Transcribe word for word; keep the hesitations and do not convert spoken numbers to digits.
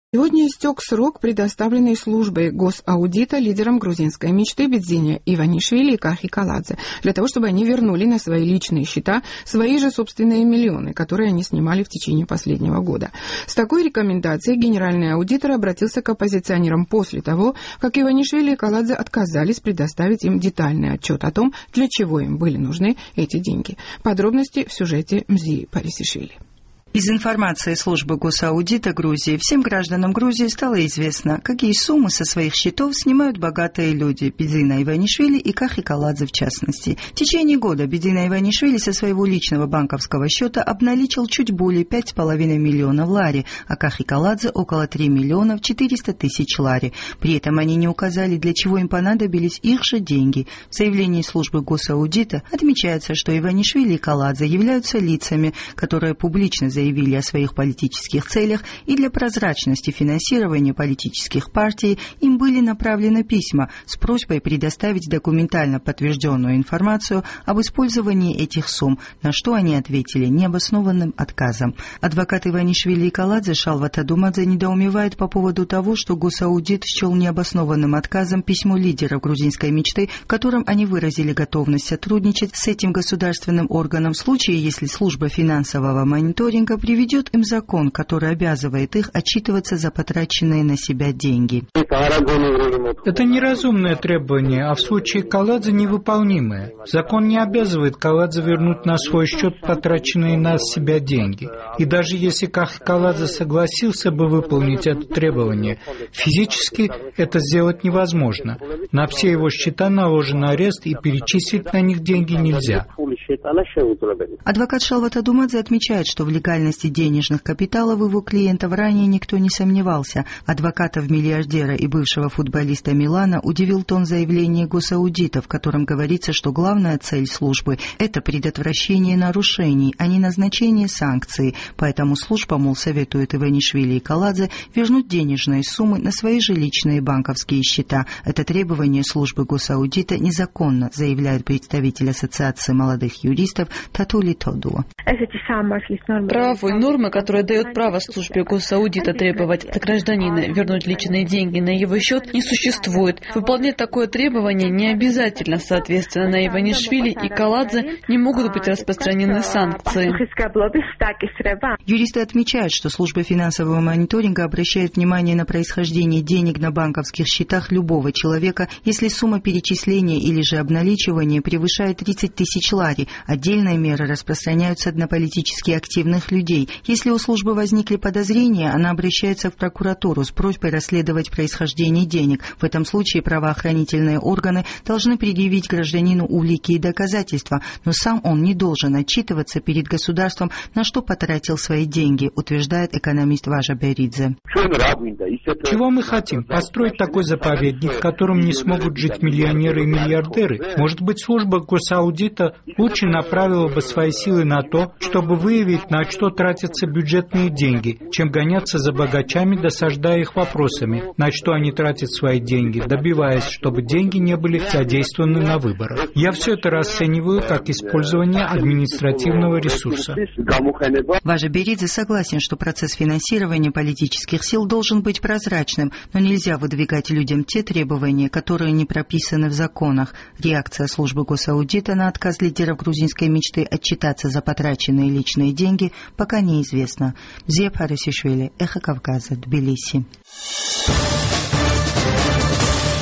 Сегодня истек срок, предоставленный службой госаудита лидерам грузинской мечты Бидзине Иванишвили и Кахи Каладзе, для того, чтобы они вернули на свои личные счета свои же собственные миллионы, которые они снимали в течение последнего года. С такой рекомендацией генеральный аудитор обратился к оппозиционерам после того, как Иванишвили и Каладзе отказались предоставить им детальный отчет о том, для чего им были нужны эти деньги. Подробности в сюжете Мзии Парисишвили. Из информации службы госаудита Грузии всем гражданам Грузии стало известно, какие суммы со своих счетов снимают богатые люди, Бидзина Иванишвили и Кахи Каладзе в частности. В течение года Бидзина Иванишвили со своего личного банковского счета обналичил чуть более пять с половиной миллионов лари, а Кахи Каладзе около три миллиона четыреста тысяч лари. При этом они не указали, для чего им понадобились их же деньги. В заявлении службы госаудита отмечается, что Иванишвили и Каладзе являются лицами, которые публично заявили о своих политических целях, и для прозрачности финансирования политических партий им были направлены письма с просьбой предоставить документально подтвержденную информацию об использовании этих сумм, на что они ответили необоснованным отказом. Адвокат Иванишвили и Каладзе Шалват Адумадзе недоумевает по поводу того, что госаудит счел необоснованным отказом письмо лидеров грузинской мечты, в котором они выразили готовность сотрудничать с этим государственным органом в случае, если служба финансового мониторинга приведет им закон, который обязывает их отчитываться за потраченные на себя деньги. Это неразумное требование, а в случае Каладзе невыполнимое. Закон не обязывает Каладзе вернуть на свой счет потраченные на себя деньги. И даже если Кахи Каладзе согласился бы выполнить это требование, физически это сделать невозможно. На все его счета наложен арест, и перечислить на них деньги нельзя. Адвокат Шалват Адумадзе отмечает, что в легальности денежных капиталов его клиентов ранее никто не сомневался. Адвокатов-миллиардера и бывшего футболиста Милана удивил тон заявления госаудита, в котором говорится, что главная цель службы – это предотвращение нарушений, а не назначение санкций. Поэтому служба, мол, советует Иванишвили и Каладзе вернуть денежные суммы на свои же личные банковские счета. Это требование службы госаудита незаконно, заявляет представитель Ассоциации молодых юристов Татули Тодуа. Правовой нормы, которая дает право службе госаудита требовать от гражданина вернуть личные деньги на его счет, не существует. Выполнять такое требование не обязательно. Соответственно, на Иванишвили и Каладзе не могут быть распространены санкции. Юристы отмечают, что служба финансового мониторинга обращает внимание на происхождение денег на банковских счетах любого человека, если сумма перечисления или же обналичивания превышает тридцать тысяч лари. Отдельные меры распространяются на политически активных людей. Если у службы возникли подозрения, она обращается в прокуратуру с просьбой расследовать происхождение денег. В этом случае правоохранительные органы должны предъявить гражданину улики и доказательства, но сам он не должен отчитываться перед государством, на что потратил свои деньги, утверждает экономист Важа Беридзе. Чего мы хотим? Построить такой заповедник, в котором не смогут жить миллионеры и миллиардеры? Может быть, служба госаудита лучше направила бы свои силы на то, чтобы выявить, на что тратятся бюджетные деньги, чем гоняться за богачами, досаждая их вопросами, на что они тратят свои деньги, добиваясь, чтобы деньги не были задействованы на выборах. Я все это расцениваю как использование административного ресурса. Важа Беридзе согласен, что процесс финансирования политических сил должен быть прозрачным, но нельзя выдвигать людям те требования, которые не прописаны в законах. Реакция службы госаудита на отказ лидеров грузинской мечты отчитаться за потраченные личные деньги пока неизвестна. Мзия Парисишвили, Эхо Кавказа, Тбилиси.